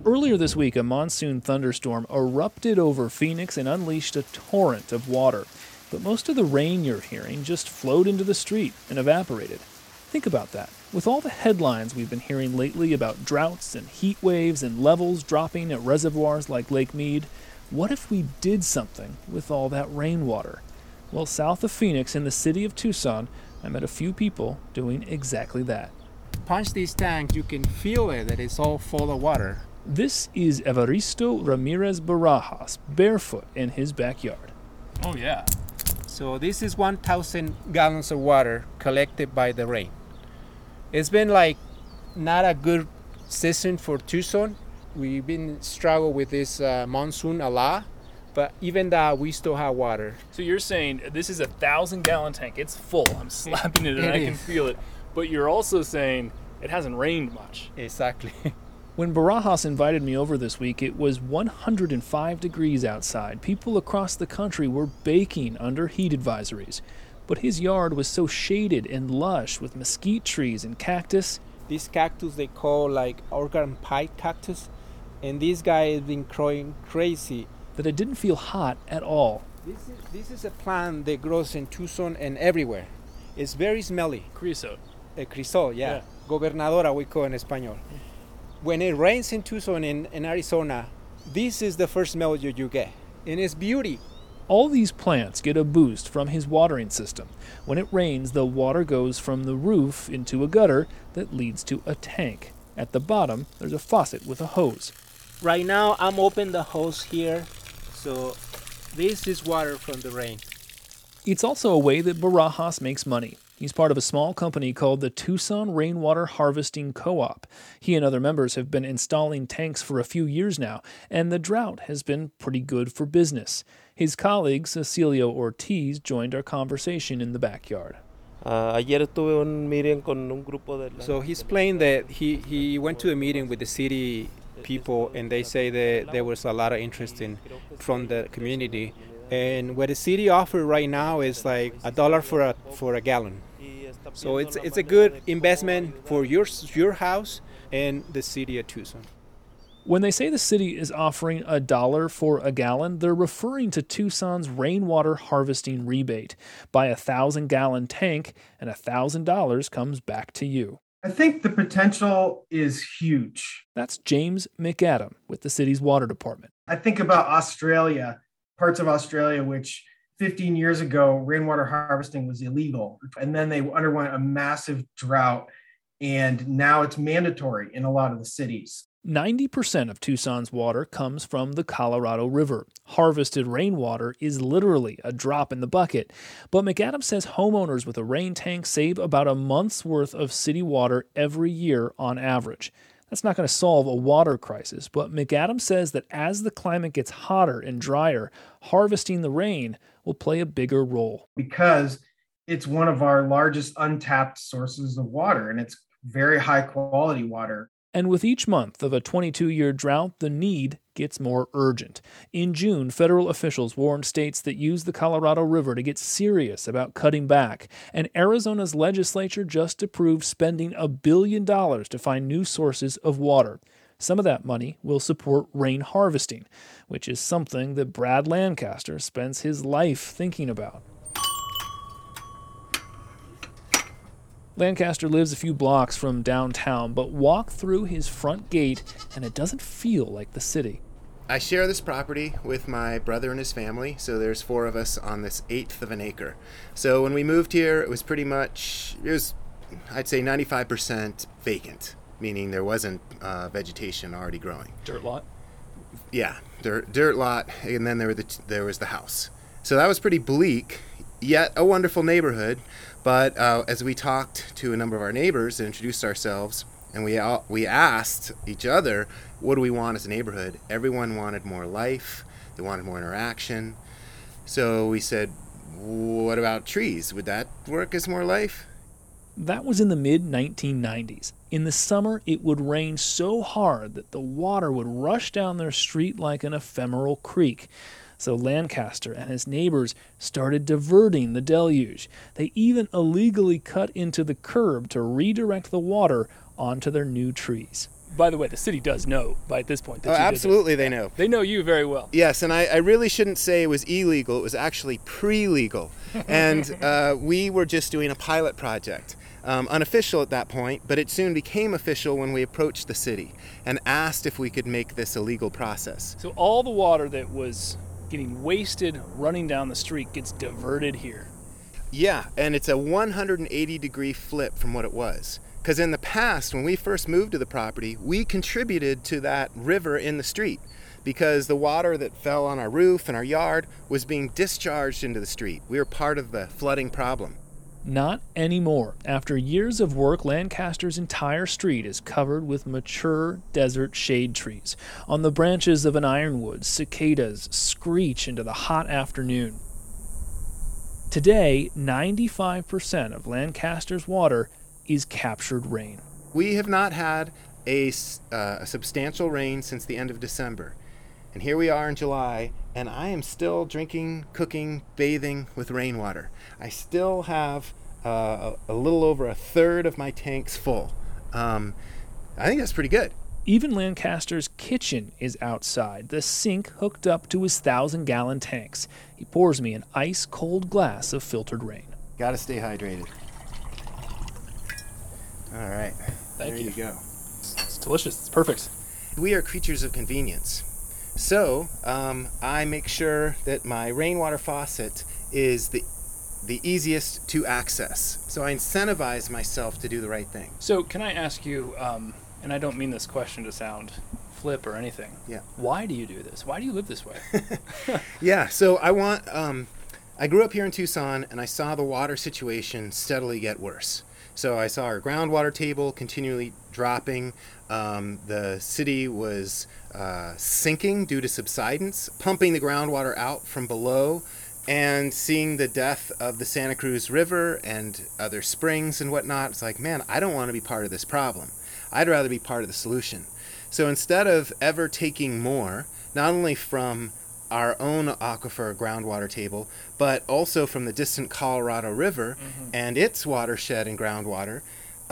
Earlier this week, a monsoon thunderstorm erupted over Phoenix and unleashed a torrent of water. But most of the rain you're hearing just flowed into the street and evaporated. Think about that. With all the headlines we've been hearing lately about droughts and heat waves and levels dropping at reservoirs like Lake Mead, what if we did something with all that rainwater? Well, south of Phoenix in the city of Tucson, I met a few people doing exactly that. Punch these tanks, you can feel it, that it's all full of water. This is Evaristo Ramirez Barajas, barefoot in his backyard. Oh, yeah. So this is 1,000 gallons of water collected by the rain. It's been like not a good season for Tucson. We've been struggling with this monsoon a lot, but even that, we still have water. So you're saying this is a 1,000-gallon tank. It's full. I'm slapping it and I can feel it. But you're also saying it hasn't rained much. Exactly. When Barajas invited me over this week, it was 105 degrees outside. People across the country were baking under heat advisories. But his yard was so shaded and lush with mesquite trees and cactus. This cactus they call like Oregon pie cactus, and this guy has been growing crazy. That it didn't feel hot at all. This is a plant that grows in Tucson and everywhere. It's very smelly. Creosote. Crisol, yeah. Gobernadora, we call in Espanol. When it rains in Tucson in Arizona, this is the first smell you get. And it's beauty. All these plants get a boost from his watering system. When it rains, the water goes from the roof into a gutter that leads to a tank. At the bottom, there's a faucet with a hose. Right now, I'm open the hose here. So this is water from the rain. It's also a way that Barajas makes money. He's part of a small company called the Tucson Rainwater Harvesting Co-op. He and other members have been installing tanks for a few years now, and the drought has been pretty good for business. His colleague, Cecilio Ortiz, joined our conversation in the backyard. So he's playing that he went to a meeting with the city people, and they say that there was a lot of interest from the community. And what the city offer right now is like $1 for a gallon. So it's a good investment for your house and the city of Tucson. When they say the city is offering $1 for a gallon, they're referring to Tucson's rainwater harvesting rebate. Buy a 1,000-gallon tank, and $1,000 comes back to you. I think the potential is huge. That's James McAdam with the city's water department. I think about Australia, parts of Australia, which 15 years ago, rainwater harvesting was illegal. And then they underwent a massive drought, and now it's mandatory in a lot of the cities. 90% of Tucson's water comes from the Colorado River. Harvested rainwater is literally a drop in the bucket. But McAdam says homeowners with a rain tank save about a month's worth of city water every year on average. That's not going to solve a water crisis, but McAdam says that as the climate gets hotter and drier, harvesting the rain will play a bigger role. Because it's one of our largest untapped sources of water, and it's very high quality water. And with each month of a 22-year drought, the need gets more urgent. In June, federal officials warned states that use the Colorado River to get serious about cutting back. And Arizona's legislature just approved spending $1 billion to find new sources of water. Some of that money will support rain harvesting, which is something that Brad Lancaster spends his life thinking about. Lancaster lives a few blocks from downtown, but walk through his front gate and it doesn't feel like the city. I share this property with my brother and his family, so there's 4 of us on this 1/8 of an acre. So when we moved here, it was I'd say 95% vacant, meaning there wasn't vegetation already growing. Dirt lot? Yeah, dirt lot, and then there was the house. So that was pretty bleak, yet a wonderful neighborhood. But as we talked to a number of our neighbors and introduced ourselves, and we asked each other, what do we want as a neighborhood? Everyone wanted more life. They wanted more interaction. So we said, what about trees? Would that work as more life? That was in the mid-1990s. In the summer, it would rain so hard that the water would rush down their street like an ephemeral creek. So Lancaster and his neighbors started diverting the deluge. They even illegally cut into the curb to redirect the water onto their new trees. By the way, the city does know by this point that you did this. Absolutely, they know. They know you very well. Yes, and I really shouldn't say it was illegal. It was actually pre-legal. And we were just doing a pilot project. Unofficial at that point, but it soon became official when we approached the city and asked if we could make this a legal process. So all the water that was getting wasted running down the street gets diverted here. Yeah, and it's a 180-degree flip from what it was. Because in the past, when we first moved to the property, we contributed to that river in the street because the water that fell on our roof and our yard was being discharged into the street. We were part of the flooding problem. Not anymore. After years of work, Lancaster's entire street is covered with mature desert shade trees. On the branches of an ironwood, cicadas screech into the hot afternoon. Today, 95% of Lancaster's water is captured rain. We have not had a substantial rain since the end of December. And here we are in July, and I am still drinking, cooking, bathing with rainwater. I still have a little over a third of my tanks full. I think that's pretty good. Even Lancaster's kitchen is outside, the sink hooked up to his 1,000-gallon tanks. He pours me an ice-cold glass of filtered rain. Gotta stay hydrated. All right. Thank there you. you go. It's delicious. It's perfect. We are creatures of convenience. So I make sure that my rainwater faucet is the easiest to access. So I incentivize myself to do the right thing. So can I ask you, and I don't mean this question to sound flip or anything. Yeah. Why do you do this? Why do you live this way? Yeah, so I grew up here in Tucson, and I saw the water situation steadily get worse. So I saw our groundwater table continually dropping. The city was sinking due to subsidence, pumping the groundwater out from below, and seeing the death of the Santa Cruz River and other springs and whatnot. It's like, man, I don't want to be part of this problem. I'd rather be part of the solution. So instead of ever taking more, not only from our own aquifer groundwater table, but also from the distant Colorado River and its watershed and groundwater.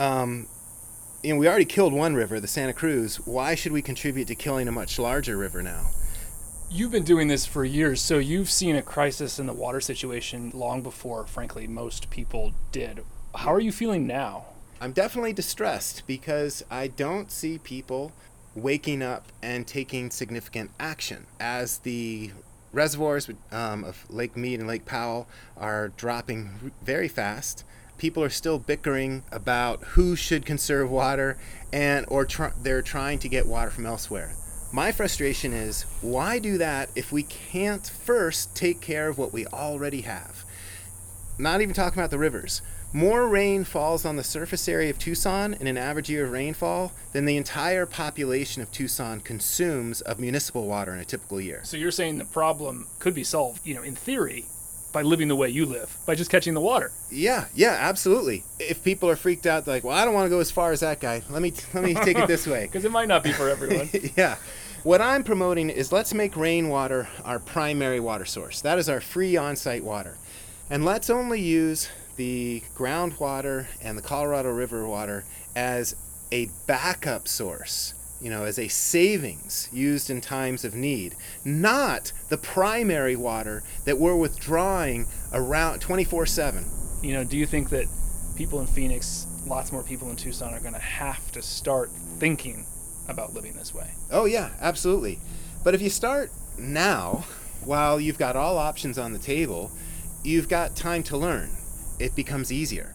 We already killed one river, the Santa Cruz. Why should we contribute to killing a much larger river now? You've been doing this for years, so you've seen a crisis in the water situation long before, frankly, most people did. How are you feeling now? I'm definitely distressed because I don't see people waking up and taking significant action. As the reservoirs of Lake Mead and Lake Powell are dropping very fast, people are still bickering about who should conserve water they're trying to get water from elsewhere. My frustration is, why do that if we can't first take care of what we already have? Not even talking about the rivers. More rain falls on the surface area of Tucson in an average year of rainfall than the entire population of Tucson consumes of municipal water in a typical year. So you're saying the problem could be solved, in theory, by living the way you live, by just catching the water. Yeah, absolutely. If people are freaked out, they're like, well, I don't want to go as far as that guy. Let me take it this way. Because it might not be for everyone. Yeah. What I'm promoting is let's make rainwater our primary water source. That is our free on-site water. And let's only use the groundwater and the Colorado River water as a backup source, as a savings used in times of need, not the primary water that we're withdrawing around 24/7. Do you think that people in Phoenix, lots more people in Tucson, are going to have to start thinking about living this way? Oh yeah, absolutely. But if you start now, while you've got all options on the table, you've got time to learn. It becomes easier.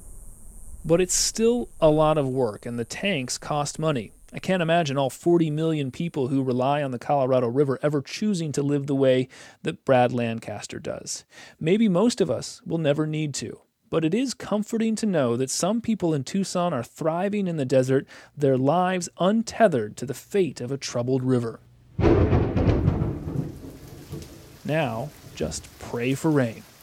But it's still a lot of work, and the tanks cost money. I can't imagine all 40 million people who rely on the Colorado River ever choosing to live the way that Brad Lancaster does. Maybe most of us will never need to. But it is comforting to know that some people in Tucson are thriving in the desert, their lives untethered to the fate of a troubled river. Now, just pray for rain.